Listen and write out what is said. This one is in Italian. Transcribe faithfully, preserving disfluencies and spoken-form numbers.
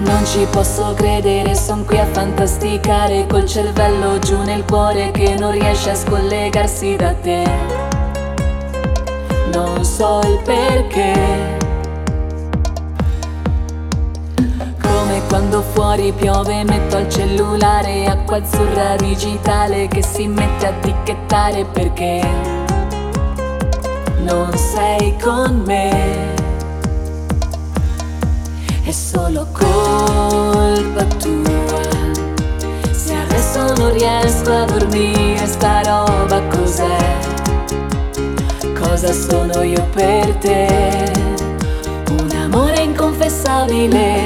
Non ci posso credere, son qui a fantasticare col cervello giù nel cuore che non riesce a scollegarsi da te. Non so il perché. Come quando fuori piove metto al cellulare acqua azzurra digitale che si mette a ticchettare perché non sei con me. È solo colpa tua se adesso non riesco a dormire. Sta roba cos'è? Cosa sono io per te? Un amore inconfessabile.